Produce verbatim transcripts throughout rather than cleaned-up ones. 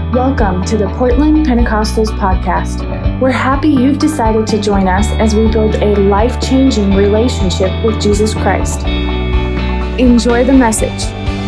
Welcome to the Portland Pentecostals podcast. We're happy you've decided to join us as we build a life-changing relationship with Jesus Christ. Enjoy the message.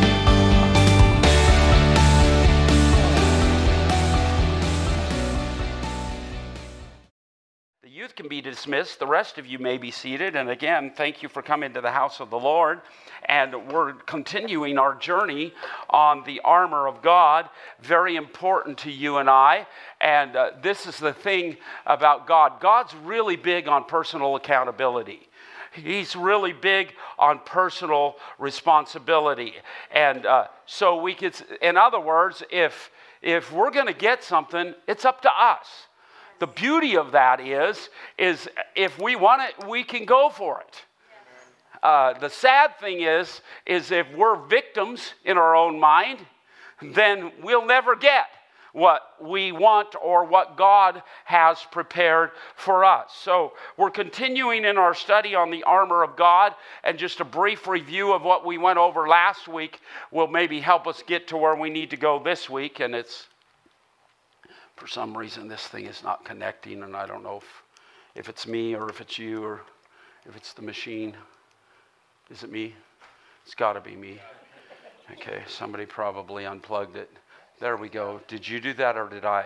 The youth can be dismissed. The rest of you may be seated. And again, thank you for coming to the house of the Lord. And we're continuing our journey on the armor of God, very important to you and I. And uh, this is the thing about God. God's really big on personal accountability. He's really big on personal responsibility. And uh, so we could, in other words, if, if we're going to get something, it's up to us. The beauty of that is, is if we want it, we can go for it. Uh, the sad thing is, is if we're victims in our own mind, then we'll never get what we want or what God has prepared for us. So we're continuing in our study on the armor of God, and just a brief review of what we went over last week will maybe help us get to where we need to go this week. And it's, for some reason, this thing is not connecting, and I don't know if, if it's me or if it's you or if it's the machine. Is it me? It's got to be me. Okay, somebody probably unplugged it. There we go. Did you do that or did I?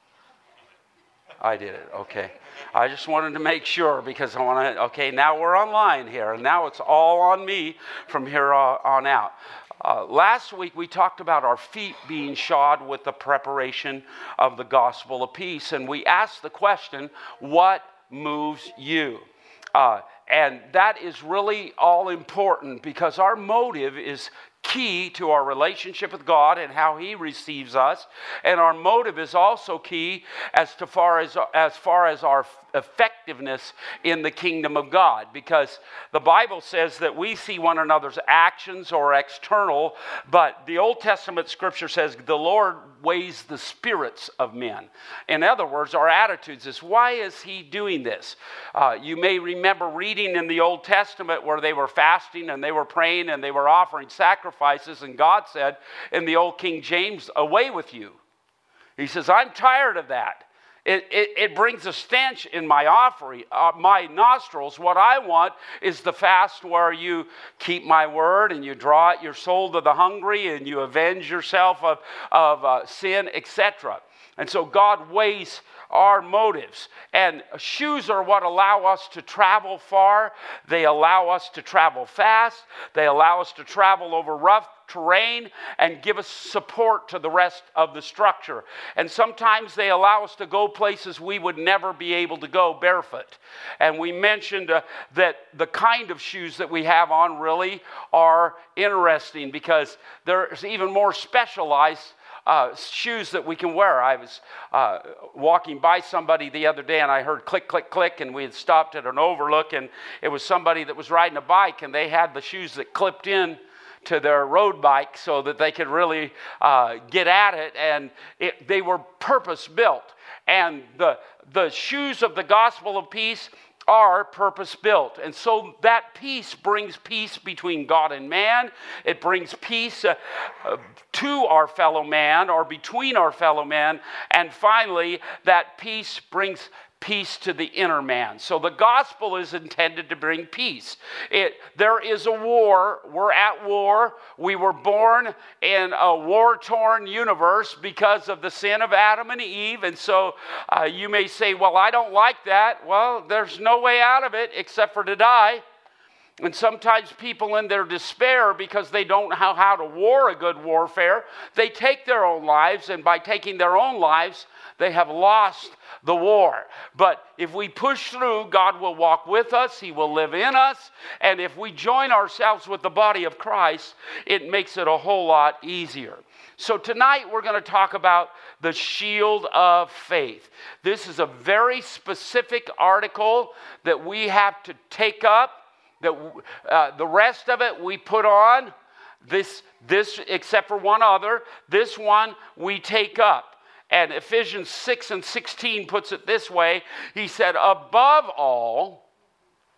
I did it. Okay. I just wanted to make sure because I want to, okay, now we're online here, and now it's all on me from here on out. Uh, last week we talked about our feet being shod with the preparation of the gospel of peace, and we asked the question, what moves you? Uh, and that is really all important because our motive is key to our relationship with God and how He receives us. And our motive is also key as to far as, as far as our effectiveness in the kingdom of God. Because the Bible says that we see one another's actions or external, but the Old Testament scripture says the Lord weighs the spirits of men. In other words, our attitudes is, why is He doing this? Uh, you may remember reading in the Old Testament where they were fasting and they were praying and they were offering sacrifices, and God said in the old King James, away with you. He says, I'm tired of that. It, it, it brings a stench in my offering, uh, my nostrils. What I want is the fast where you keep my word and you draw out your soul to the hungry and you avenge yourself of, of uh, sin, et cetera. And so God weighs our motives. And shoes are what allow us to travel far. They allow us to travel fast. They allow us to travel over rough terrain and give us support to the rest of the structure. And sometimes they allow us to go places we would never be able to go barefoot. And we mentioned uh, that the kind of shoes that we have on really are interesting because there's even more specialized Uh, shoes that we can wear. I was uh, walking by somebody the other day and I heard click, click, click, and we had stopped at an overlook, and it was somebody that was riding a bike, and they had the shoes that clipped in to their road bike so that they could really uh, get at it, and it, they were purpose built. And the the shoes of the gospel of peace are purpose-built. And so that peace brings peace between God and man. It brings peace uh, uh, to our fellow man or between our fellow man. And finally, that peace brings peace to the inner man. So the gospel is intended to bring peace. It, there is a war. We're at war. We were born in a war-torn universe because of the sin of Adam and Eve. And so uh, you may say, well, I don't like that. Well, there's no way out of it except for to die. And sometimes people in their despair, because they don't know how to war a good warfare, they take their own lives, and by taking their own lives, they have lost the war. But if we push through, God will walk with us. He will live in us. And if we join ourselves with the body of Christ, it makes it a whole lot easier. So tonight we're going to talk about the shield of faith. This is a very specific article that we have to take up. That uh, the rest of it we put on. This, this, except for one other, this one we take up. And Ephesians six and sixteen puts it this way. He said, above all,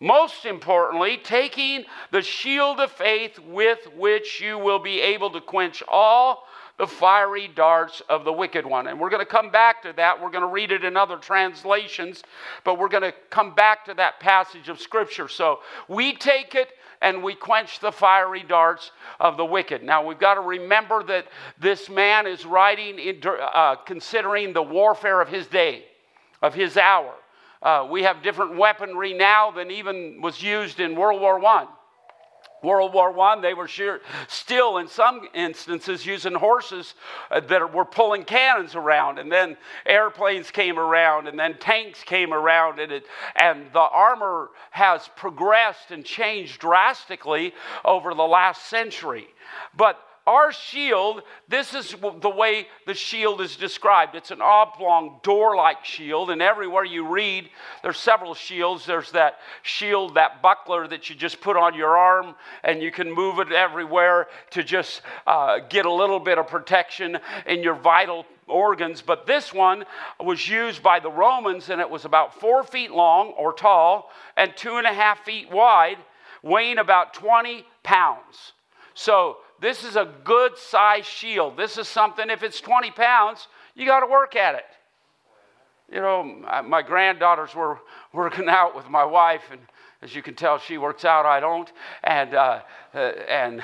Most importantly, taking the shield of faith with which you will be able to quench all the fiery darts of the wicked one. And we're going to come back to that. We're going to read it in other translations, but we're going to come back to that passage of Scripture. So we take it and we quench the fiery darts of the wicked. Now we've got to remember that this man is writing, in, uh, considering the warfare of his day, of his hour. Uh, we have different weaponry now than even was used in World War One. World War One, they were sure, still in some instances using horses uh, that were pulling cannons around, and then airplanes came around, and then tanks came around, and, it, and the armor has progressed and changed drastically over the last century. But our shield, this is the way the shield is described. It's an oblong door-like shield, and everywhere you read, there's several shields. There's that shield, that buckler that you just put on your arm, and you can move it everywhere to just uh, get a little bit of protection in your vital organs. But this one was used by the Romans, and it was about four feet long or tall and two and a half feet wide, weighing about twenty pounds. So this is a good size shield. This is something, if it's twenty pounds, you got to work at it. You know, my granddaughters were working out with my wife, and as you can tell, she works out, I don't. And uh, uh, and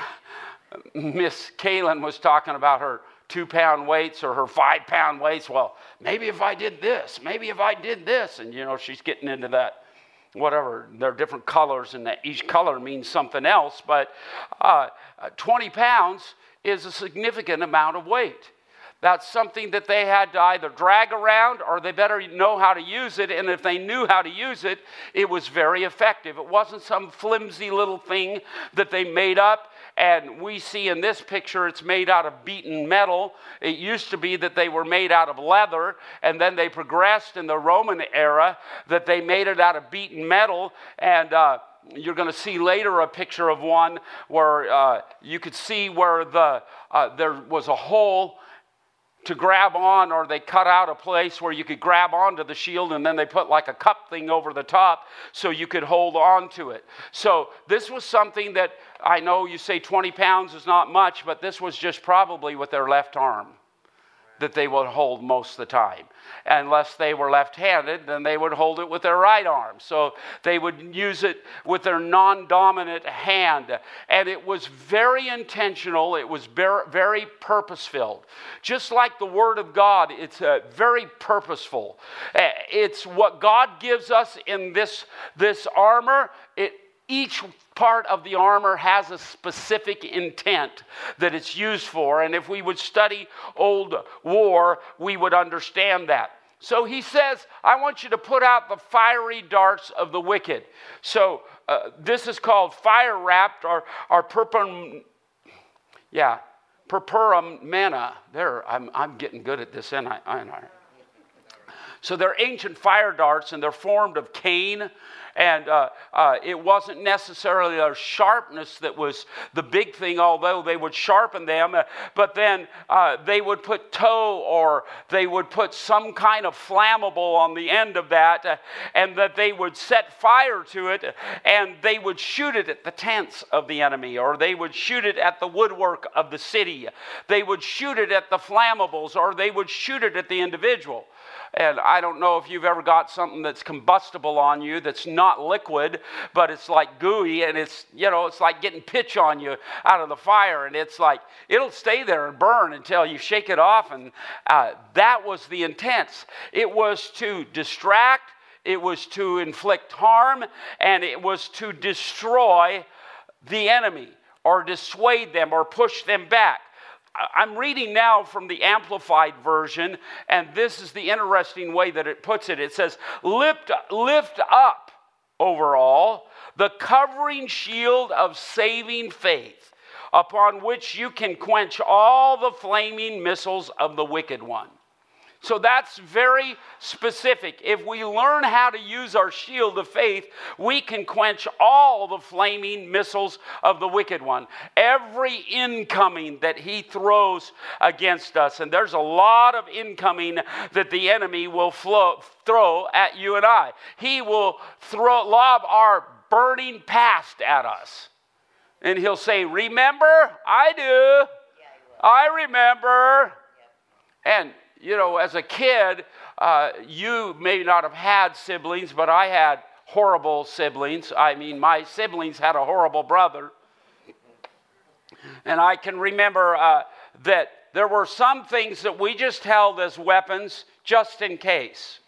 Miss Kaylin was talking about her two-pound weights or her five-pound weights. Well, maybe if I did this, maybe if I did this. And, you know, she's getting into that. Whatever, there are different colors, and each color means something else, but uh, twenty pounds is a significant amount of weight. That's something that they had to either drag around, or they better know how to use it, and if they knew how to use it, it was very effective. It wasn't some flimsy little thing that they made up, and we see in this picture it's made out of beaten metal. It used to be that they were made out of leather, and then they progressed in the Roman era that they made it out of beaten metal, and uh, you're going to see later a picture of one where uh, you could see where the uh, there was a hole to grab on, or they cut out a place where you could grab onto the shield, and then they put like a cup thing over the top so you could hold on to it. So this was something that, I know you say twenty pounds is not much, but this was just probably with their left arm that they would hold most of the time. Unless they were left-handed, then they would hold it with their right arm. So they would use it with their non-dominant hand. And it was very intentional. It was very purpose-filled. Just like the Word of God, it's uh, very purposeful. It's what God gives us in this, this armor. It Each part of the armor has a specific intent that it's used for. And if we would study old war, we would understand that. So he says, I want you to put out the fiery darts of the wicked. So uh, this is called fire-wrapped or, or purpum, yeah, purpurum manna. There, I'm, I'm getting good at this, ain't I? Ain't I? So they're ancient fire darts, and they're formed of cane. And uh, uh, it wasn't necessarily their sharpness that was the big thing, although they would sharpen them. Uh, but then uh, they would put tow, or they would put some kind of flammable on the end of that, uh, and that they would set fire to it, and they would shoot it at the tents of the enemy, or they would shoot it at the woodwork of the city. They would shoot it at the flammables, or they would shoot it at the individual. And I don't know if you've ever got something that's combustible on you that's not liquid, but it's like gooey, and it's, you know, it's like getting pitch on you out of the fire, and it's like, it'll stay there and burn until you shake it off, and uh, that was the intent. It was to distract, it was to inflict harm, and it was to destroy the enemy, or dissuade them, or push them back. I'm reading now from the Amplified Version, and this is the interesting way that it puts it. It says, lift, lift up over all the covering shield of saving faith, upon which you can quench all the flaming missiles of the wicked one. So that's very specific. If we learn how to use our shield of faith, we can quench all the flaming missiles of the wicked one. Every incoming that he throws against us. And there's a lot of incoming that the enemy will flow, throw at you and I. He will throw, lob our burning past at us. And he'll say, remember? I do. I remember. And, you know, as a kid, uh, you may not have had siblings, but I had horrible siblings. I mean, my siblings had a horrible brother. And I can remember uh, that there were some things that we just held as weapons just in case.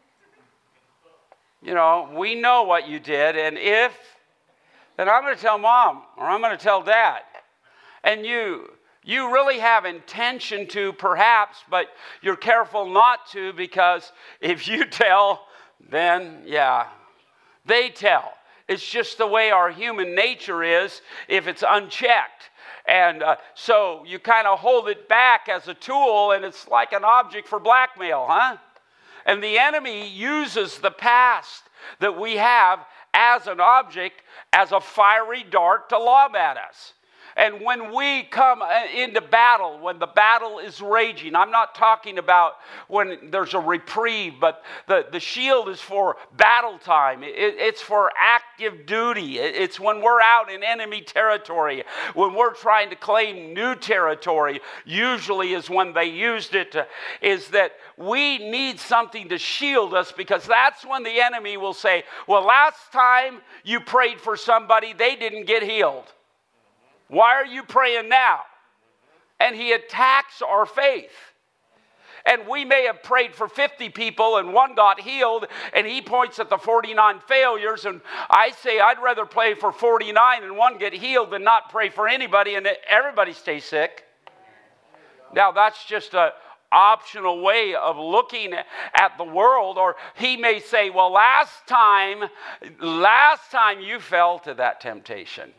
You know, we know what you did, and if, then I'm going to tell mom, or I'm going to tell dad. And you, you really have intention to, perhaps, but you're careful not to, because if you tell, then, yeah, they tell. It's just the way our human nature is if it's unchecked. And uh, so you kind of hold it back as a tool, and it's like an object for blackmail, huh? And the enemy uses the past that we have as an object, as a fiery dart to lob at us. And when we come into battle, when the battle is raging, I'm not talking about when there's a reprieve, but the, the shield is for battle time. It, it's for active duty. It, it's when we're out in enemy territory, when we're trying to claim new territory, usually is when they used it, uh, is that we need something to shield us, because that's when the enemy will say, well, last time you prayed for somebody, they didn't get healed. Why are you praying now? And he attacks our faith. And we may have prayed for fifty people and one got healed, and he points at the forty-nine failures, and I say I'd rather pray for forty-nine and one get healed than not pray for anybody and everybody stay sick. Now that's just a optional way of looking at the world. Or he may say, well, last time, last time you fell to that temptation.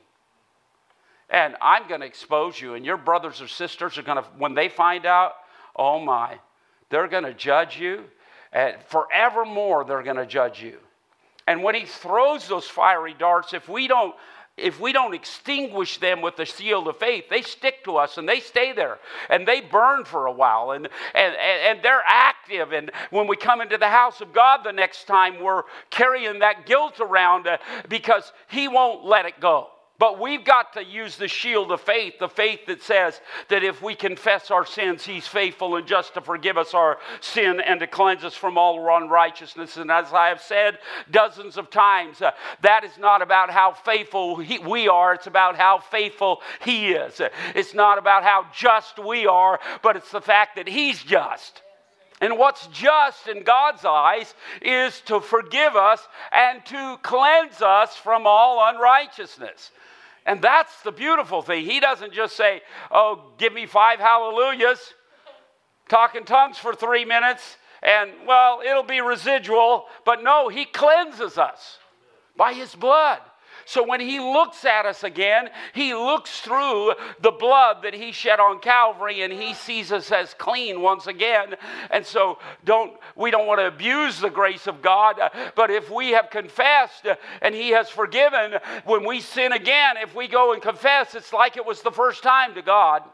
And I'm going to expose you, and your brothers or sisters are going to, when they find out, oh my, they're going to judge you, and forevermore they're going to judge you. And when he throws those fiery darts, if we don't, if we don't extinguish them with the shield of faith, they stick to us and they stay there and they burn for a while, and and and they're active. And when we come into the house of God the next time, we're carrying that guilt around uh, because he won't let it go. But we've got to use the shield of faith, the faith that says that if we confess our sins, he's faithful and just to forgive us our sin and to cleanse us from all unrighteousness. And as I have said dozens of times, uh, that is not about how faithful he, we are. It's about how faithful he is. It's not about how just we are, but it's the fact that he's just. And what's just in God's eyes is to forgive us and to cleanse us from all unrighteousness. And that's the beautiful thing. He doesn't just say, oh, give me five hallelujahs, talk in tongues for three minutes, and, well, it'll be residual. But no, he cleanses us by his blood. So when he looks at us again, he looks through the blood that he shed on Calvary, and he sees us as clean once again. And so don't we don't want to abuse the grace of God, but if we have confessed and he has forgiven, when we sin again, if we go and confess, it's like it was the first time to God.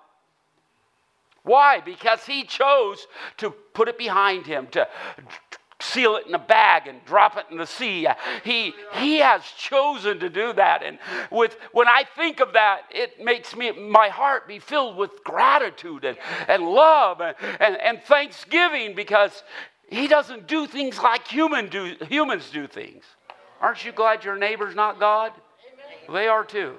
Why? Because he chose to put it behind him, to seal it in a bag and drop it in the sea. He he has chosen to do that. And with when I think of that, it makes me my heart be filled with gratitude and, and love and, and, and thanksgiving, because he doesn't do things like human do humans do things. Aren't you glad your neighbor's not God? Well, they are too.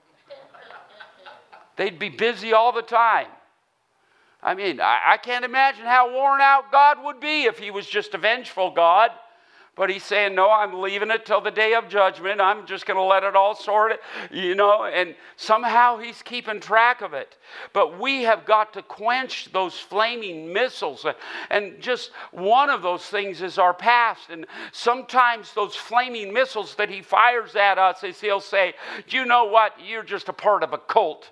They'd be busy all the time. I mean, I, I can't imagine how worn out God would be if he was just a vengeful God. But he's saying, no, I'm leaving it till the day of judgment. I'm just going to let it all sort it, you know. And somehow he's keeping track of it. But we have got to quench those flaming missiles. And just one of those things is our past. And sometimes those flaming missiles that he fires at us is he'll say, do you know what? You're just a part of a cult.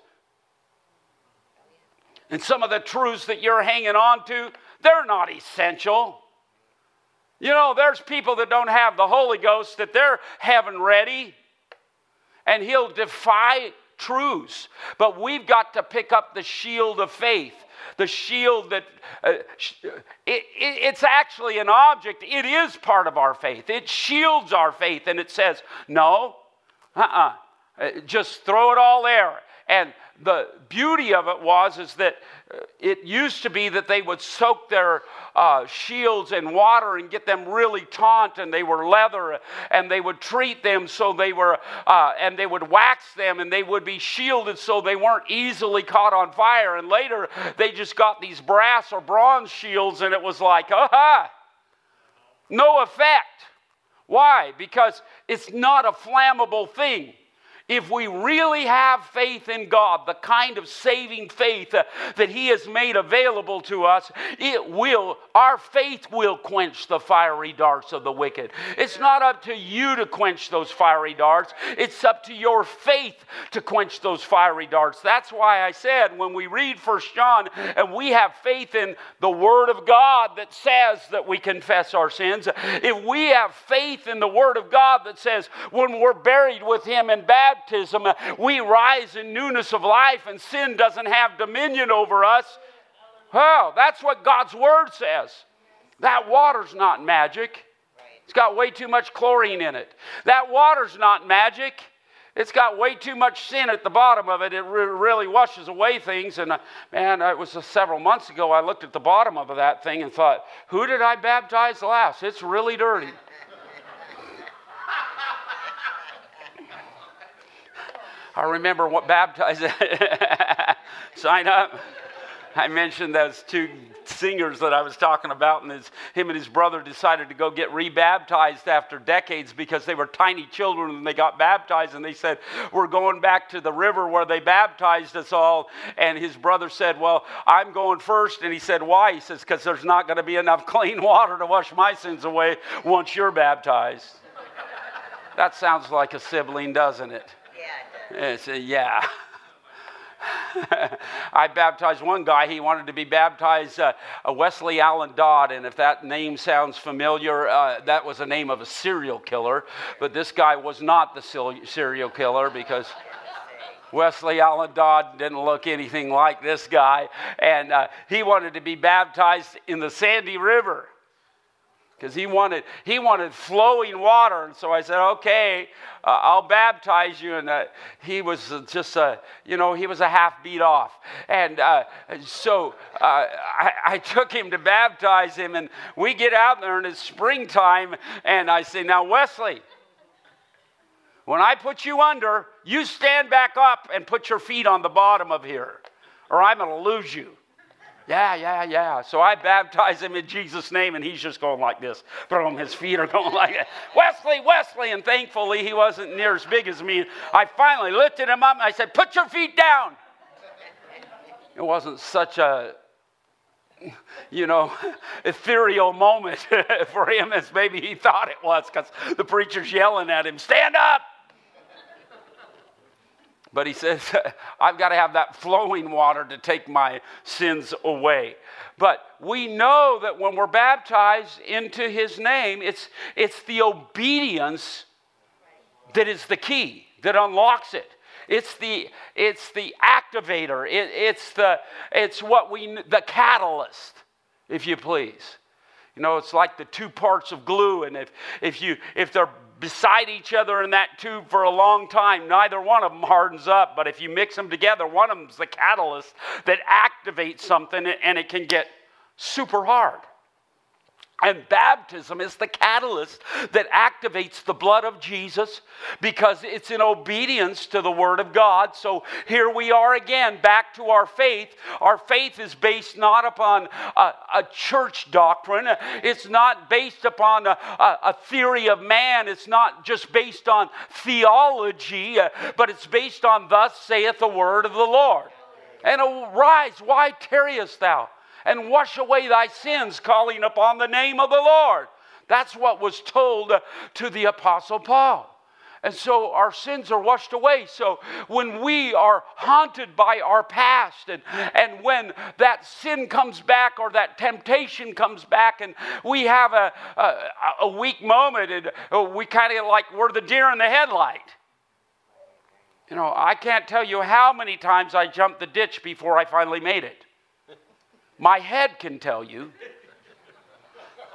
And some of the truths that you're hanging on to, they're not essential. You know, there's people that don't have the Holy Ghost that they're heaven ready. And he'll defy truths. But we've got to pick up the shield of faith. The shield that, uh, it, it, it's actually an object. It is part of our faith. It shields our faith. And it says, no, Uh-uh. Just throw it all there. And the beauty of it was is that it used to be that they would soak their uh, shields in water and get them really taut, and they were leather, and they would treat them so they were, uh, and they would wax them, and they would be shielded so they weren't easily caught on fire. And later they just got these brass or bronze shields, and it was like, aha, no effect. Why? Because it's not a flammable thing. If we really have faith in God, the kind of saving faith uh, that He has made available to us, it will, our faith will quench the fiery darts of the wicked. It's not up to you to quench those fiery darts. It's up to your faith to quench those fiery darts. That's why I said when we read First John and we have faith in the Word of God that says that we confess our sins, if we have faith in the Word of God that says when we're buried with Him in baptism, Baptism, we rise in newness of life and sin doesn't have dominion over us. Well, that's what God's Word says. That water's not magic. It's got way too much chlorine in it. That water's not magic. It's got way too much sin at the bottom of it. It re- really washes away things. And uh, man, it was uh, several months ago I looked at the bottom of that thing and thought, who did I baptize last? It's really dirty. I remember what baptized, sign up. I mentioned those two singers that I was talking about, and his, him and his brother decided to go get rebaptized after decades because they were tiny children when they got baptized, and they said, we're going back to the river where they baptized us all. And his brother said, well, I'm going first. And he said, why? He says, because there's not going to be enough clean water to wash my sins away once you're baptized. That sounds like a sibling, doesn't it? It's a, yeah. I baptized one guy. He wanted to be baptized uh, Wesley Allen Dodd, and if that name sounds familiar, uh, that was the name of a serial killer. But this guy was not the serial killer because Wesley Allen Dodd didn't look anything like this guy, and uh, he wanted to be baptized in the Sandy River. Because he wanted he wanted flowing water. And so I said, okay, uh, I'll baptize you. And uh, he was just, uh, you know, he was a half beat off. And uh, so uh, I, I took him to baptize him. And we get out there and it's springtime. And I say, now, Wesley, when I put you under, you stand back up and put your feet on the bottom of here, or I'm going to lose you. Yeah, yeah, yeah. So I baptize him in Jesus' name, and he's just going like this. Boom, his feet are going like that. Wesley, Wesley. And thankfully, he wasn't near as big as me. I finally lifted him up, and I said, put your feet down. It wasn't such a, you know, ethereal moment for him as maybe he thought it was, because the preacher's yelling at him, stand up. But he says, I've got to have that flowing water to take my sins away. But we know that when we're baptized into His name, it's, it's the obedience that is the key, that unlocks it. It's the, it's the activator. It, it's, the, it's what we, the catalyst, if you please. You know, it's like the two parts of glue, and if, if, you, if they're beside each other in that tube for a long time, neither one of them hardens up. But if you mix them together, one of them's the catalyst that activates something, and it can get super hard. And baptism is the catalyst that activates the blood of Jesus because it's in obedience to the Word of God. So here we are again, back to our faith. Our faith is based not upon a, a church doctrine. It's not based upon a, a, a theory of man. It's not just based on theology, but it's based on thus saith the word of the Lord. And arise, why tarriest thou? And wash away thy sins, calling upon the name of the Lord. That's what was told to the Apostle Paul. And so our sins are washed away. So when we are haunted by our past, and, and when that sin comes back or that temptation comes back, and we have a, a, a weak moment, and we kind of like we're the deer in the headlight. You know, I can't tell you how many times I jumped the ditch before I finally made it. My head can tell you.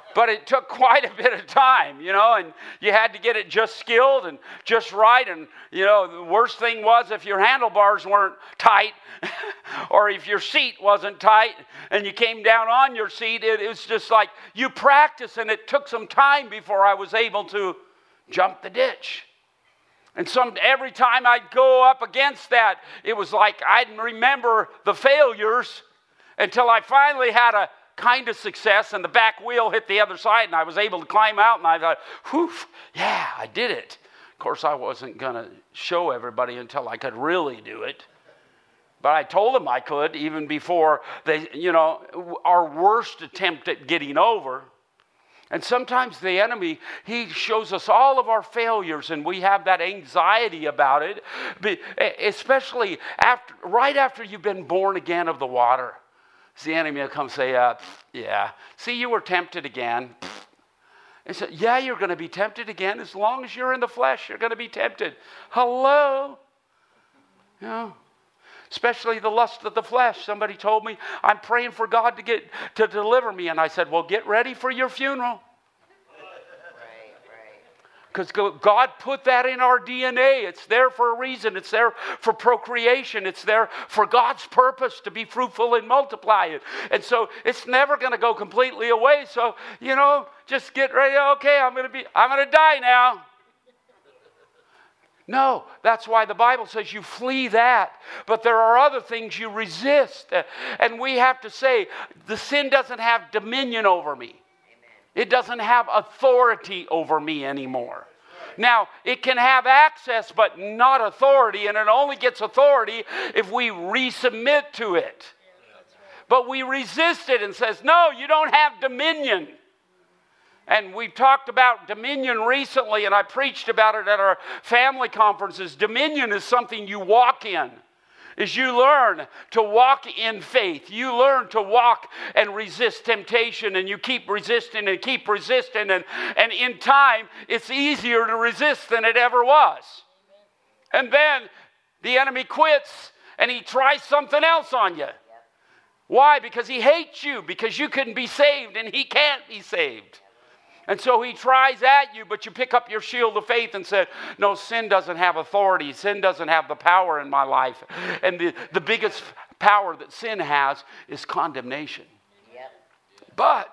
But it took quite a bit of time, you know, and you had to get it just skilled and just right. And, you know, the worst thing was if your handlebars weren't tight or if your seat wasn't tight and you came down on your seat, it, it was just like you practice, and it took some time before I was able to jump the ditch. And some every time I'd go up against that, it was like I'd remember the failures until I finally had a kind of success, and the back wheel hit the other side, and I was able to climb out, and I thought, whew, yeah, I did it. Of course, I wasn't going to show everybody until I could really do it. But I told them I could, even before they, you know, our worst attempt at getting over. And sometimes the enemy, he shows us all of our failures, and we have that anxiety about it, especially after, right after you've been born again of the water. The enemy will come say, uh, yeah, see, you were tempted again. And so, yeah, you're going to be tempted again. As long as you're in the flesh, you're going to be tempted. Hello? You know, especially the lust of the flesh. Somebody told me, I'm praying for God to get to deliver me. And I said, well, get ready for your funeral. Because God put that in our D N A. It's there for a reason. It's there for procreation. It's there for God's purpose to be fruitful and multiply it. And so it's never going to go completely away. So, you know, just get ready. Okay, I'm going to be, I'm going to die now. No, that's why the Bible says you flee that. But there are other things you resist. And we have to say, the sin doesn't have dominion over me. It doesn't have authority over me anymore. Now, it can have access, but not authority, and it only gets authority if we resubmit to it. But we resist it and says, no, you don't have dominion. And we've talked about dominion recently, and I preached about it at our family conferences. Dominion is something you walk in. Is you learn to walk in faith. You learn to walk and resist temptation, and you keep resisting and keep resisting. And, and in time, it's easier to resist than it ever was. And then the enemy quits and he tries something else on you. Why? Because he hates you, because you couldn't be saved and he can't be saved. And so he tries at you, but you pick up your shield of faith and say, no, sin doesn't have authority. Sin doesn't have the power in my life. And the, the biggest power that sin has is condemnation. Yep. But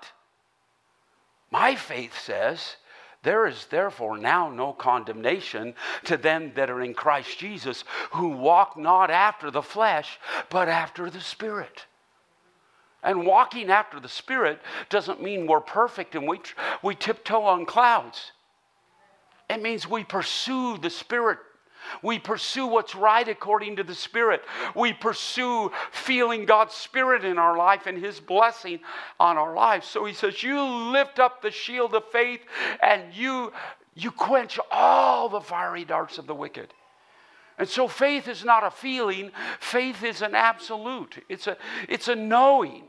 my faith says, there is therefore now no condemnation to them that are in Christ Jesus, who walk not after the flesh, but after the Spirit. And walking after the Spirit doesn't mean we're perfect and we, we tiptoe on clouds. It means we pursue the Spirit. We pursue what's right according to the Spirit. We pursue feeling God's Spirit in our life and His blessing on our lives. So he says, you lift up the shield of faith and you, you quench all the fiery darts of the wicked. And so faith is not a feeling. Faith is an absolute. It's a, it's a knowing.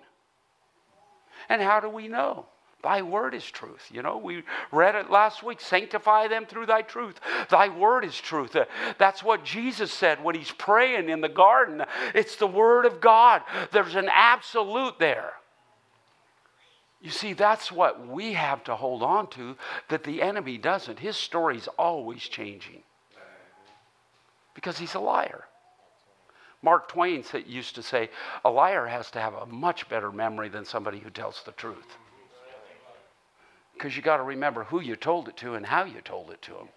And how do we know? Thy word is truth. You know, we read it last week. Sanctify them through thy truth. Thy word is truth. Uh, that's what Jesus said when he's praying in the garden. It's the word of God. There's an absolute there. You see, that's what we have to hold on to that the enemy doesn't. His story's always changing. Because he's a liar. Mark Twain used to say, a liar has to have a much better memory than somebody who tells the truth. Because you got to remember who you told it to and how you told it to them.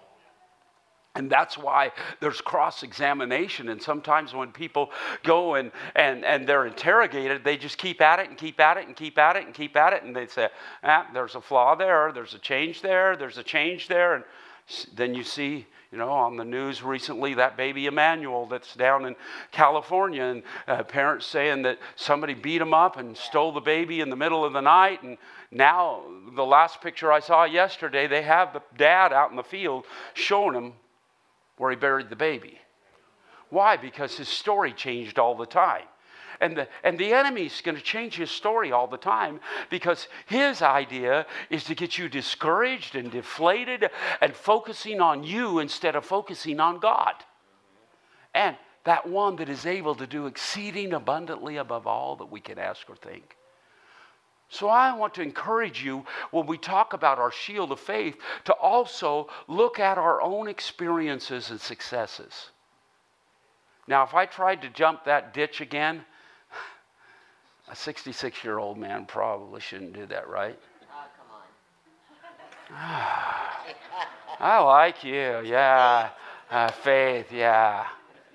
And that's why there's cross-examination. And sometimes when people go and, and, and they're interrogated, they just keep at it and keep at it and keep at it and keep at it. And they say, ah, there's a flaw there, there's a change there, there's a change there. And then you see, you know, on the news recently, that baby Emmanuel that's down in California, and uh, parents saying that somebody beat him up and stole the baby in the middle of the night. And now, the last picture I saw yesterday, they have the dad out in the field showing him where he buried the baby. Why? Because his story changed all the time. And the, and the enemy's going to change his story all the time because his idea is to get you discouraged and deflated and focusing on you instead of focusing on God. And that one that is able to do exceeding abundantly above all that we can ask or think. So I want to encourage you when we talk about our shield of faith to also look at our own experiences and successes. Now, if I tried to jump that ditch again, a sixty-six-year-old man probably shouldn't do that, right? Oh, come on. I like you, yeah. Uh, faith, yeah.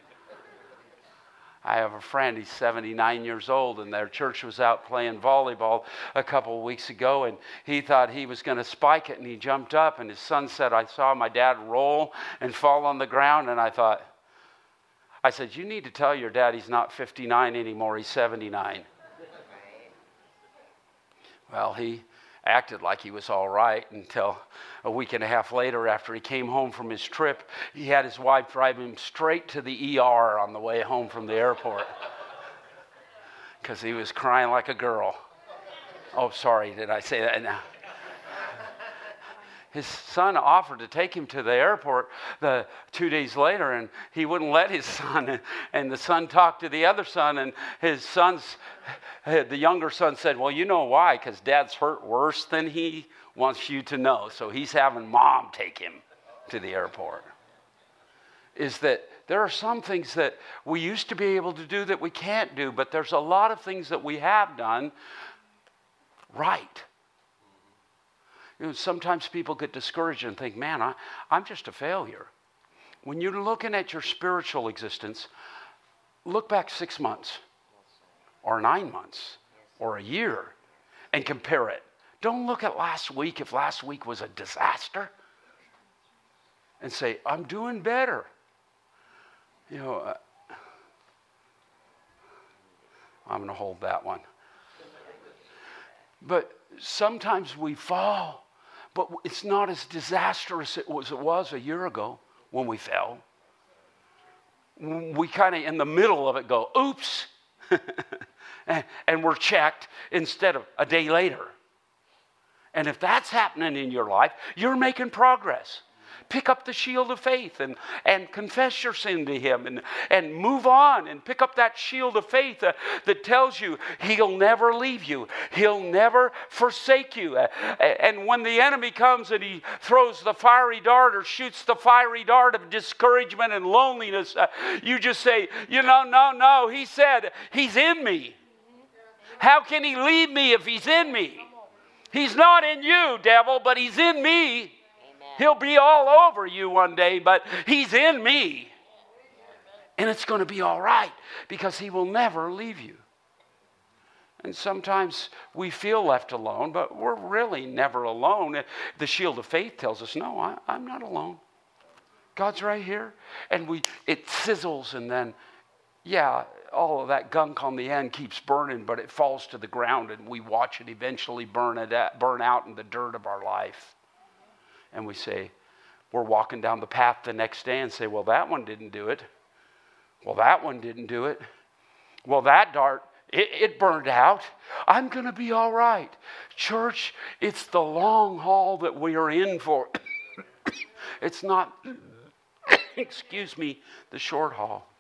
I have a friend, he's seventy-nine years old, and their church was out playing volleyball a couple of weeks ago, and he thought he was going to spike it, and he jumped up, and his son said, I saw my dad roll and fall on the ground, and I thought, I said, you need to tell your dad he's not fifty-nine anymore, he's seventy-nine. Well, he acted like he was all right until a week and a half later, after he came home from his trip, he had his wife drive him straight to the E R on the way home from the airport because he was crying like a girl. Oh, sorry, did I say that? No. His son offered to take him to the airport the two days later, and he wouldn't let his son. And the son talked to the other son, and his son's, the younger son said, well, you know why? Because Dad's hurt worse than he wants you to know. So he's having Mom take him to the airport. Is that there are some things that we used to be able to do that we can't do, but there's a lot of things that we have done right. You know, sometimes people get discouraged and think, man, I, I'm just a failure. When you're looking at your spiritual existence, look back six months or nine months or a year and compare it. Don't look at last week if last week was a disaster and say, I'm doing better. You know, uh, I'm going to hold that one. But sometimes we fall. But it's not as disastrous as it was a year ago when we fell. We kind of in the middle of it go, oops, and, and we're checked instead of a day later. And if that's happening in your life, you're making progress. Pick up the shield of faith and, and confess your sin to him and, and move on and pick up that shield of faith uh, that tells you he'll never leave you. He'll never forsake you. Uh, and when the enemy comes and he throws the fiery dart or shoots the fiery dart of discouragement and loneliness, uh, you just say, you know, no, no, he said he's in me. How can he leave me if he's in me? He's not in you, devil, but he's in me. He'll be all over you one day, but he's in me. And it's going to be all right because he will never leave you. And sometimes we feel left alone, but we're really never alone. The shield of faith tells us, no, I, I'm not alone. God's right here. And we it sizzles and then, yeah, all of that gunk on the end keeps burning, but it falls to the ground and we watch it eventually burn, it out, burn out in the dirt of our life. And we say, we're walking down the path the next day and say, well, that one didn't do it. Well, that one didn't do it. Well, that dart, it, it burned out. I'm going to be all right. Church, it's the long haul that we are in for. It's not, excuse me, the short haul.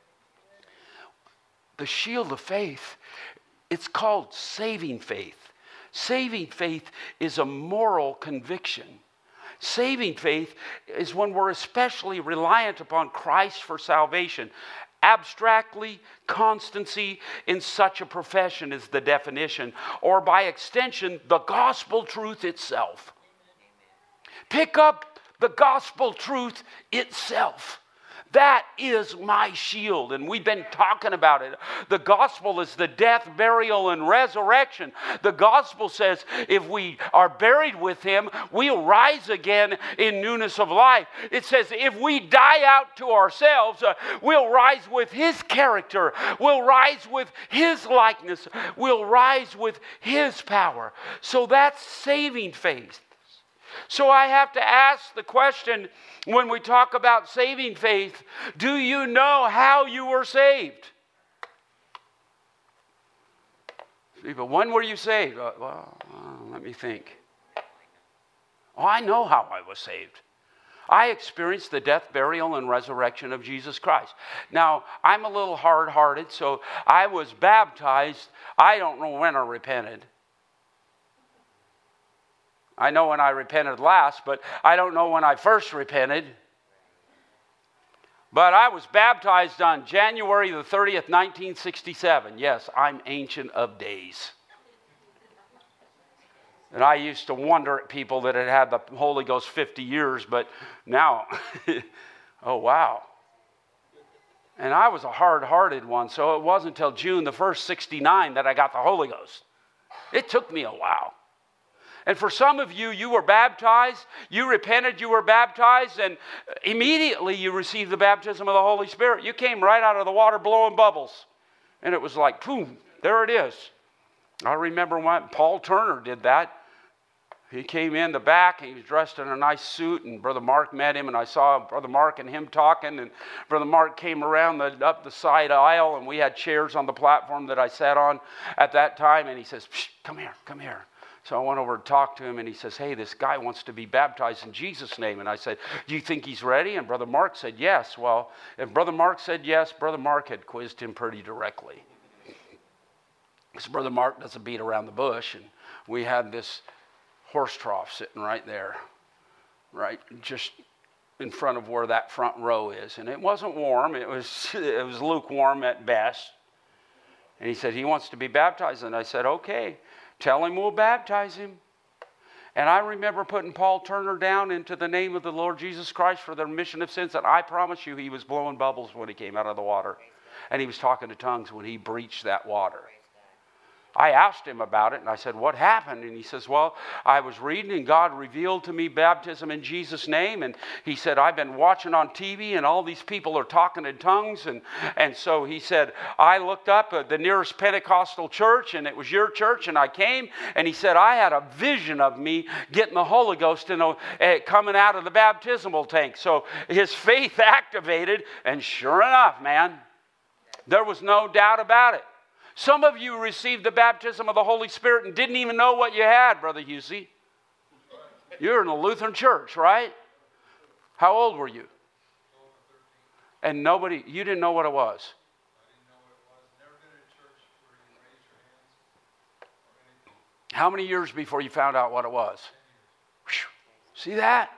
The shield of faith, it's called saving faith. Saving faith is a moral conviction. Saving faith is when we're especially reliant upon Christ for salvation. Abstractly, constancy in such a profession is the definition, or by extension, the gospel truth itself. Pick up the gospel truth itself. That is my shield, and we've been talking about it. The gospel is the death, burial, and resurrection. The gospel says if we are buried with him, we'll rise again in newness of life. It says if we die out to ourselves, uh, we'll rise with his character. We'll rise with his likeness. We'll rise with his power. So that's saving faith. So I have to ask the question when we talk about saving faith, do you know how you were saved? People, when were you saved? Uh, well, uh, let me think. Oh, I know how I was saved. I experienced the death, burial, and resurrection of Jesus Christ. Now, I'm a little hard-hearted, so I was baptized. I don't know when I repented. I know when I repented last, but I don't know when I first repented. But I was baptized on January the thirtieth, nineteen sixty-seven. Yes, I'm ancient of days. And I used to wonder at people that had had the Holy Ghost fifty years, but now, oh wow. And I was a hard-hearted one, so it wasn't until June the first, sixty-nine that I got the Holy Ghost. It took me a while. And for some of you, you were baptized, you repented, you were baptized, and immediately you received the baptism of the Holy Spirit. You came right out of the water blowing bubbles. And it was like, boom, there it is. I remember when Paul Turner did that. He came in the back, and he was dressed in a nice suit, and Brother Mark met him, and I saw Brother Mark and him talking, and Brother Mark came around the, up the side aisle, and we had chairs on the platform that I sat on at that time, and he says, come here, come here. So I went over and talked to him, and he says, hey, this guy wants to be baptized in Jesus' name. And I said, do you think he's ready? And Brother Mark said, yes. Well, if Brother Mark said yes, Brother Mark had quizzed him pretty directly. Because Brother Mark doesn't beat around the bush, and we had this horse trough sitting right there, right, just in front of where that front row is. And it wasn't warm. It was, it was lukewarm at best. And he said, he wants to be baptized. And I said, okay. Tell him we'll baptize him. And I remember putting Paul Turner down into the name of the Lord Jesus Christ for the remission of sins. And I promise you, he was blowing bubbles when he came out of the water. And he was talking to tongues when he breached that water. I asked him about it, and I said, what happened? And he says, well, I was reading, and God revealed to me baptism in Jesus' name. And he said, I've been watching on T V, and all these people are talking in tongues. And, and so he said, I looked up at the nearest Pentecostal church, and it was your church, and I came. And he said, I had a vision of me getting the Holy Ghost and uh, coming out of the baptismal tank. So his faith activated, and sure enough, man, there was no doubt about it. Some of you received the baptism of the Holy Spirit and didn't even know what you had, Brother Husey. You're in a Lutheran church, right? How old were you? And nobody, you didn't know what it was. I didn't know what it was. Never been in a church where you raise your hands or anything. How many years before you found out what it was? Whew. See that?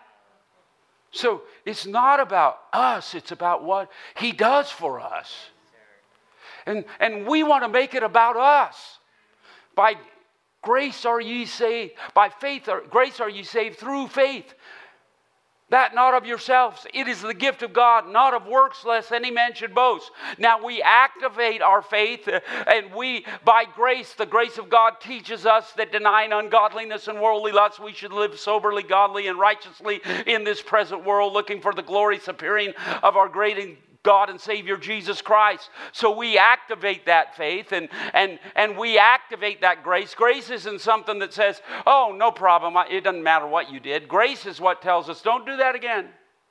So it's not about us, it's about what He does for us. And, and we want to make it about us. By grace are ye saved. By faith, or grace are ye saved through faith. That not of yourselves. It is the gift of God, not of works, lest any man should boast. Now we activate our faith, and we, by grace, the grace of God teaches us that denying ungodliness and worldly lusts, we should live soberly, godly, and righteously in this present world, looking for the glorious appearing of our great and God and Savior Jesus Christ. So we activate that faith and, and, and we activate that grace. Grace isn't something that says, oh, no problem, it doesn't matter what you did. Grace is what tells us, don't do that again.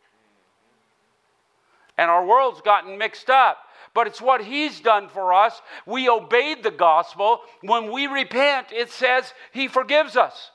And our world's gotten mixed up. But it's what He's done for us. We obeyed the gospel. When we repent, it says He forgives us.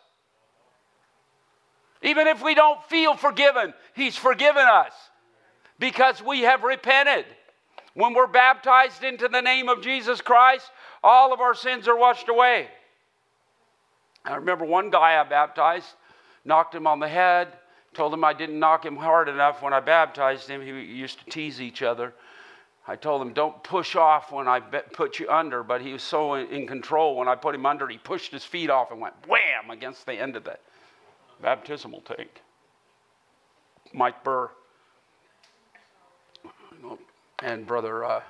Even if we don't feel forgiven, He's forgiven us. Because we have repented. When we're baptized into the name of Jesus Christ, all of our sins are washed away. I remember one guy I baptized, knocked him on the head, told him I didn't knock him hard enough when I baptized him. He used to tease each other. I told him, don't push off when I put you under, but he was so in control. When I put him under, he pushed his feet off and went wham against the end of the baptismal tank. Mike Burr. And Brother, uh,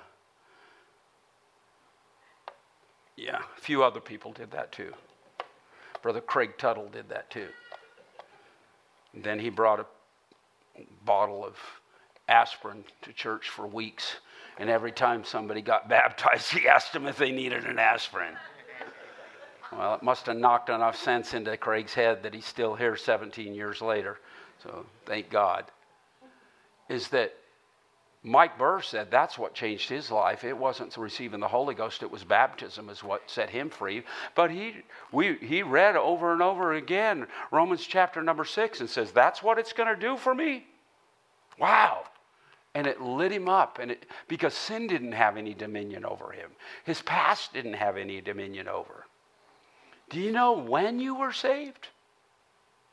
yeah, a few other people did that too. Brother Craig Tuttle did that too. And then he brought a bottle of aspirin to church for weeks. And every time somebody got baptized, he asked them if they needed an aspirin. Well, it must have knocked enough sense into Craig's head that he's still here seventeen years later. So thank God. Is that Mike Burr said that's what changed his life. It wasn't receiving the Holy Ghost, it was baptism is what set him free. But he we he read over and over again Romans chapter number six and says, that's what it's going to do for me. Wow. And it lit him up, and it, because sin didn't have any dominion over him. His past didn't have any dominion over. Do you know when you were saved?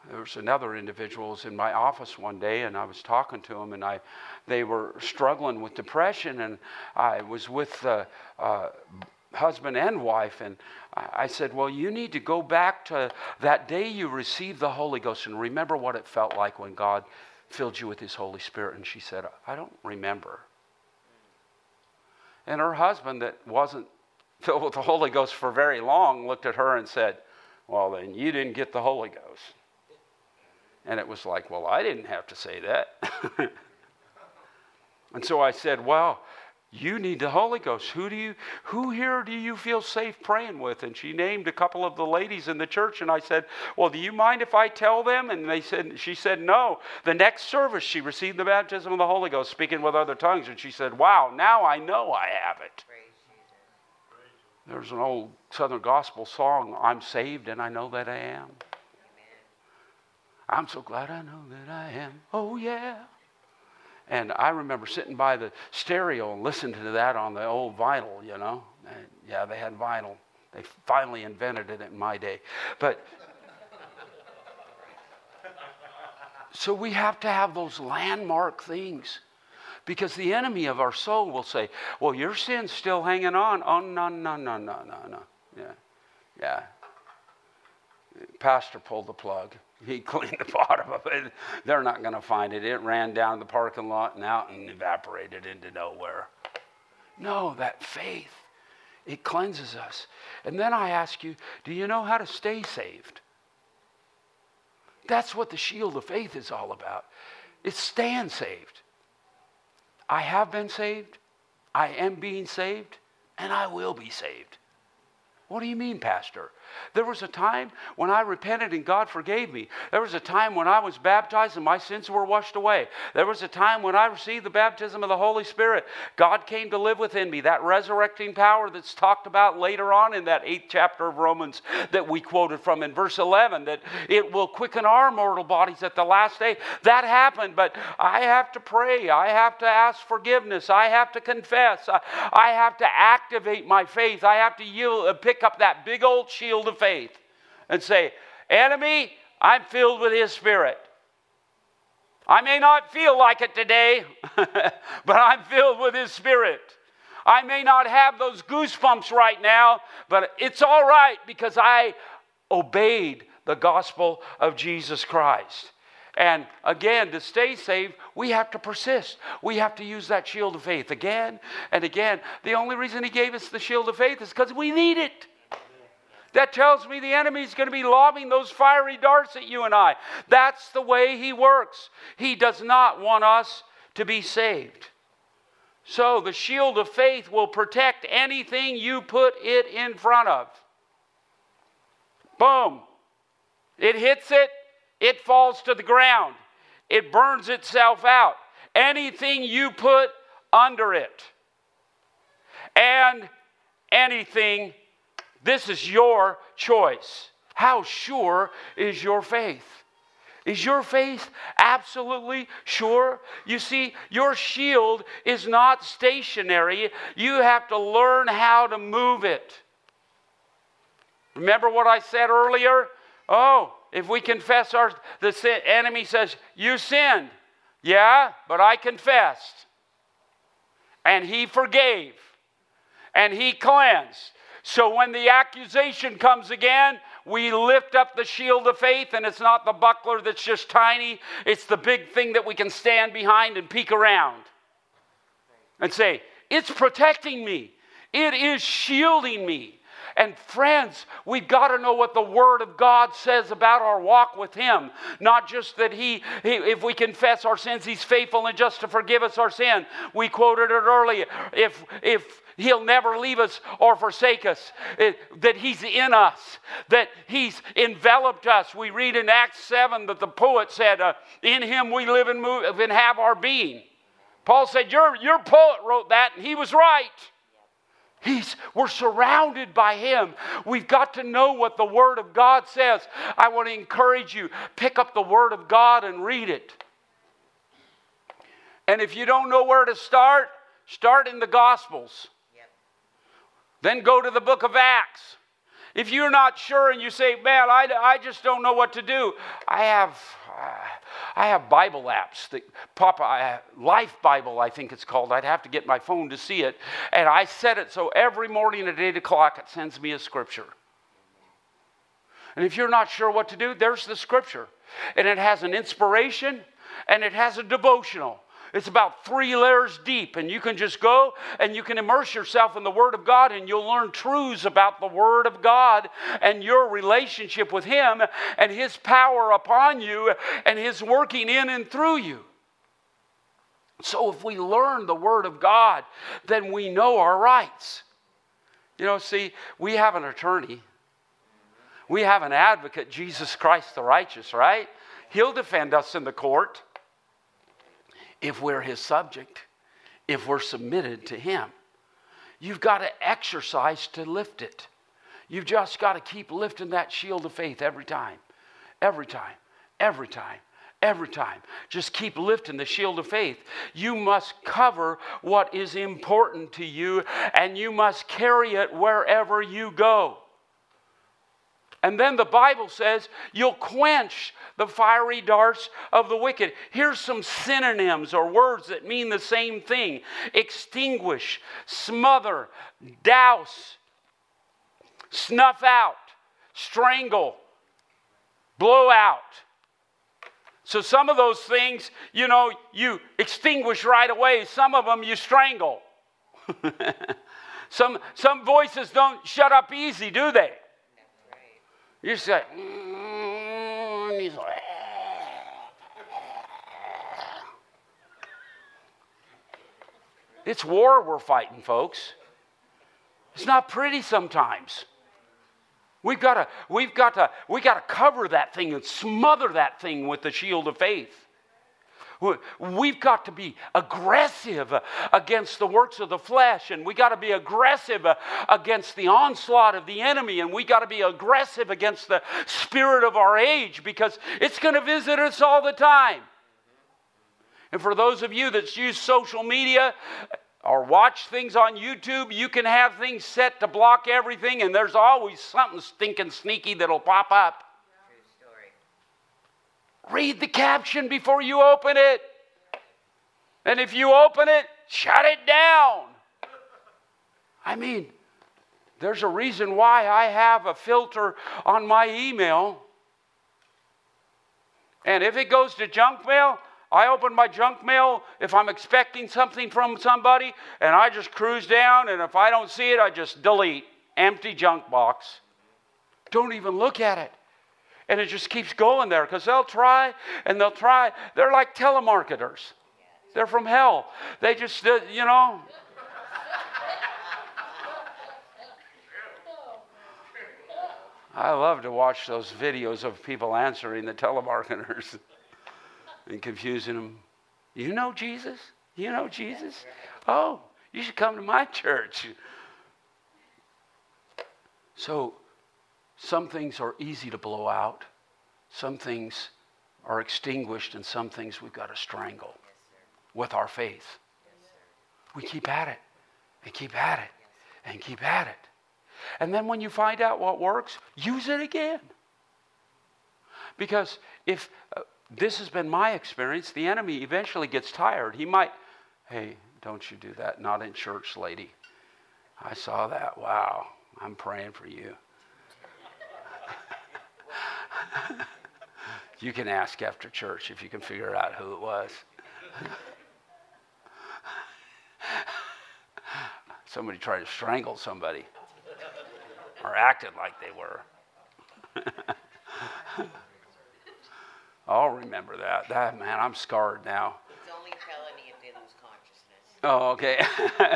There was another individual was in my office one day, and I was talking to him, and I, they were struggling with depression, and I was with the uh, husband and wife, and I said, well, you need to go back to that day you received the Holy Ghost and remember what it felt like when God filled you with His Holy Spirit. And she said, I don't remember. And her husband, that wasn't filled with the Holy Ghost for very long, looked at her and said, well, then you didn't get the Holy Ghost. And it was like, well, I didn't have to say that. And so I said, well, you need the Holy Ghost. Who do you, who here do you feel safe praying with? And she named a couple of the ladies in the church, and I said, well, do you mind if I tell them? And they said, she said, no. The next service, she received the baptism of the Holy Ghost, speaking with other tongues, and she said, wow, now I know I have it. There's an old Southern gospel song, I'm saved and I know that I am. I'm so glad I know that I am. Oh, yeah. And I remember sitting by the stereo and listening to that on the old vinyl, you know. And yeah, they had vinyl. They finally invented it in my day. But so we have to have those landmark things. Because the enemy of our soul will say, well, your sin's still hanging on. Oh, no, no, no, no, no, no. Yeah, yeah. Pastor pulled the plug. He cleaned the bottom of it. They're not going to find it. It ran down the parking lot and out and evaporated into nowhere. No, that faith, it cleanses us. And then I ask you, do you know how to stay saved? That's what the shield of faith is all about. It's staying saved. I have been saved, I am being saved, and I will be saved. What do you mean, Pastor? There was a time when I repented and God forgave me. There was a time when I was baptized and my sins were washed away. There was a time when I received the baptism of the Holy Spirit. God came to live within me. That resurrecting power that's talked about later on in that eighth chapter of Romans that we quoted from in verse eleven, that it will quicken our mortal bodies at the last day. That happened, but I have to pray. I have to ask forgiveness. I have to confess. I, I have to activate my faith. I have to yield, pick up that big old shield of faith and say, enemy, I'm filled with His Spirit. I may not feel like it today, but I'm filled with His Spirit. I may not have those goosebumps right now, but it's all right because I obeyed the gospel of Jesus Christ. And again, to stay saved, we have to persist. We have to use that shield of faith again and again. The only reason He gave us the shield of faith is because we need it. That tells me the enemy is going to be lobbing those fiery darts at you and I. That's the way he works. He does not want us to be saved. So the shield of faith will protect anything you put it in front of. Boom. It hits it, it falls to the ground. It burns itself out. Anything you put under it. And anything, this is your choice. How sure is your faith? Is your faith absolutely sure? You see, your shield is not stationary. You have to learn how to move it. Remember what I said earlier? Oh, if we confess our, the sin, enemy says, you sinned. Yeah, but I confessed. And He forgave. And He cleansed. So when the accusation comes again, we lift up the shield of faith, and it's not the buckler that's just tiny. It's the big thing that we can stand behind and peek around and say, it's protecting me. It is shielding me. And friends, we've got to know what the Word of God says about our walk with Him. Not just that He, he if we confess our sins, He's faithful and just to forgive us our sin. We quoted it earlier. If, if He'll never leave us or forsake us. It, that He's in us. That He's enveloped us. We read in Acts seven that the poet said, uh, in Him we live and move and have our being. Paul said, your, your poet wrote that, and he was right. He's, we're surrounded by Him. We've got to know what the Word of God says. I want to encourage you, pick up the Word of God and read it. And if you don't know where to start, start in the Gospels. Yep. Then go to the book of Acts. If you're not sure and you say, man, I, I just don't know what to do, I have uh, I have Bible apps that pop, uh, Life Bible, I think it's called. I'd have to get my phone to see it. And I set it so every morning at eight o'clock it sends me a scripture. And if you're not sure what to do, there's the scripture. And it has an inspiration and it has a devotional. It's about three layers deep, and you can just go and you can immerse yourself in the Word of God, and you'll learn truths about the Word of God and your relationship with Him and His power upon you and His working in and through you. So if we learn the Word of God, then we know our rights. You know, see, we have an attorney. We have an advocate, Jesus Christ the righteous, right? He'll defend us in the court. If we're His subject, if we're submitted to Him. You've got to exercise to lift it. You've just got to keep lifting that shield of faith every time, every time, every time, every time. Just keep lifting the shield of faith. You must cover what is important to you, and you must carry it wherever you go. And then the Bible says you'll quench the fiery darts of the wicked. Here's some synonyms or words that mean the same thing. Extinguish, smother, douse, snuff out, strangle, blow out. So some of those things, you know, you extinguish right away. Some of them you strangle. some, some voices don't shut up easy, do they? You say, mm, and he's like, it's war we're fighting, folks. It's not pretty sometimes. We've got to, we've got to, we got to cover that thing and smother that thing with the shield of faith. We've got to be aggressive against the works of the flesh, and we got to be aggressive against the onslaught of the enemy, and we got to be aggressive against the spirit of our age, because it's going to visit us all the time. And for those of you that use social media or watch things on YouTube, you can have things set to block everything, and there's always something stinking sneaky that'll pop up. Read the caption before you open it. And if you open it, shut it down. I mean, there's a reason why I have a filter on my email. And if it goes to junk mail, I open my junk mail if I'm expecting something from somebody, and I just cruise down, and if I don't see it, I just delete. Empty junk box. Don't even look at it. And it just keeps going there, because they'll try and they'll try. They're like telemarketers. They're from hell. They just, uh, you know. I love to watch those videos of people answering the telemarketers and confusing them. You know Jesus? You know Jesus? Oh, you should come to my church. So, some things are easy to blow out. Some things are extinguished, and some things we've got to strangle with our faith. We keep at it, and keep at it, and keep at it. And then when you find out what works, use it again. Because if, uh, this has been my experience, the enemy eventually gets tired. He might, hey, don't you do that. Not in church, lady. I saw that. Wow, I'm praying for you. You can ask after church if you can figure out who it was. Somebody tried to strangle somebody or acted like they were. I'll remember that. That man, I'm scarred now. It's only felony if they lose consciousness. Oh, okay.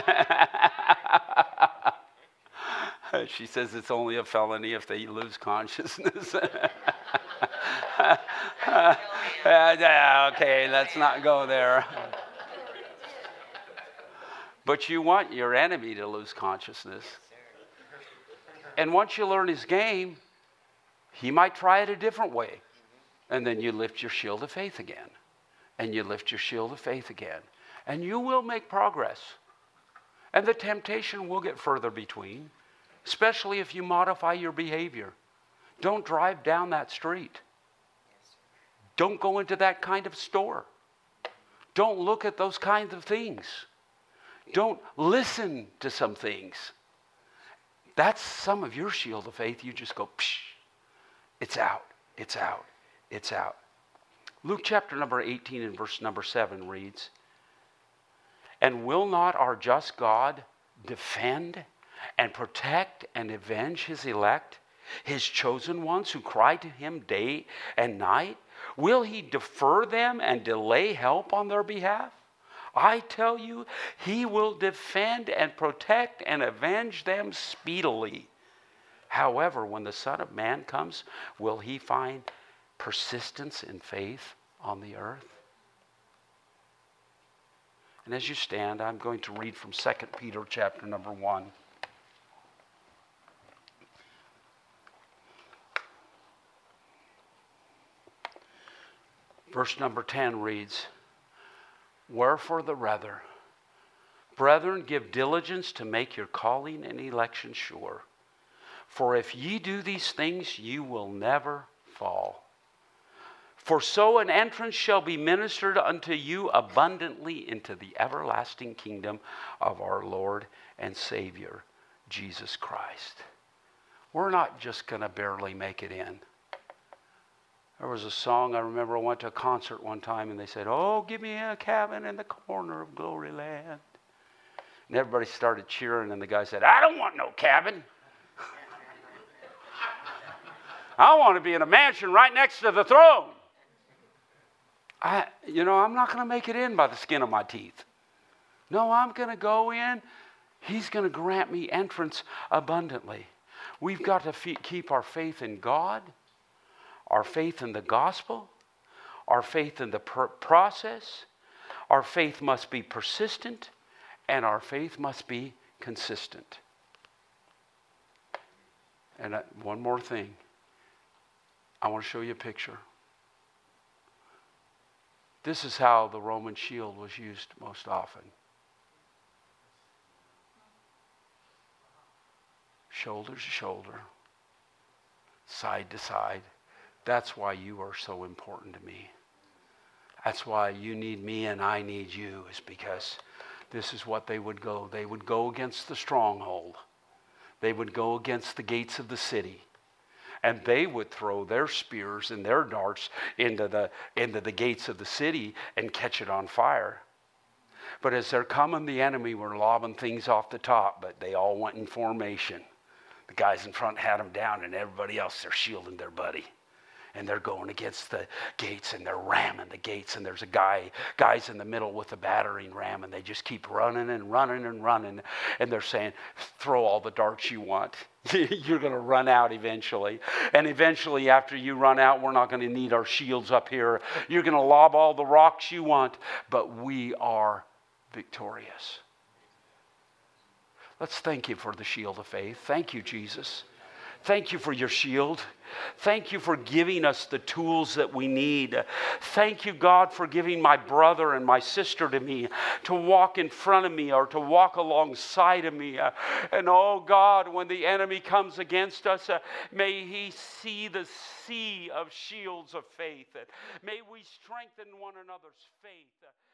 She says it's only a felony if they lose consciousness. Okay, let's not go there. But you want your enemy to lose consciousness. And once you learn his game, he might try it a different way. And then you lift your shield of faith again. And you lift your shield of faith again. And you will make progress. And the temptation will get further between. especially if you modify your behavior. Don't drive down that street. Don't go into that kind of store. Don't look at those kinds of things. Don't listen to some things. That's some of your shield of faith. You just go, psh, it's out, it's out, it's out. Luke chapter number eighteen and verse number seven reads, "And will not our just God defend and protect and avenge his elect, his chosen ones who cry to him day and night? Will he defer them and delay help on their behalf? I tell you, he will defend and protect and avenge them speedily. However, when the Son of Man comes, will he find persistence in faith on the earth?" And as you stand, I'm going to read from Second Peter chapter number one. Verse number ten reads, "Wherefore the rather, brethren, give diligence to make your calling and election sure. For if ye do these things, you will never fall. For so an entrance shall be ministered unto you abundantly into the everlasting kingdom of our Lord and Savior, Jesus Christ." We're not just going to barely make it in. There was a song, I remember I went to a concert one time and they said, "Oh, give me a cabin in the corner of Glory Land." And everybody started cheering and the guy said, "I don't want no cabin. I want to be in a mansion right next to the throne." I, you know, I'm not going to make it in by the skin of my teeth. No, I'm going to go in. He's going to grant me entrance abundantly. We've got to fe- keep our faith in God, our faith in the gospel, our faith in the pr- process. Our faith must be persistent, and our faith must be consistent. And uh, one more thing. I want to show you a picture. This is how the Roman shield was used most often. Shoulder to shoulder, side to side. That's why you are so important to me. That's why you need me and I need you, is because this is what they would go. They would go against the stronghold. They would go against the gates of the city. And they would throw their spears and their darts into the, into the gates of the city and catch it on fire. But as they're coming, the enemy were lobbing things off the top, but they all went in formation. The guys in front had them down, and everybody else, they're shielding their buddy. And they're going against the gates, and they're ramming the gates, and there's a guy, guys in the middle with a battering ram, and they just keep running and running and running. And they're saying, throw all the darts you want. You're going to run out eventually. And eventually, after you run out, we're not going to need our shields up here. You're going to lob all the rocks you want, but we are victorious. Let's thank you for the shield of faith. Thank you, Jesus. Thank you for your shield. Thank you for giving us the tools that we need. Thank you, God, for giving my brother and my sister to me to walk in front of me or to walk alongside of me. And oh, God, when the enemy comes against us, uh, may he see the sea of shields of faith. May we strengthen one another's faith.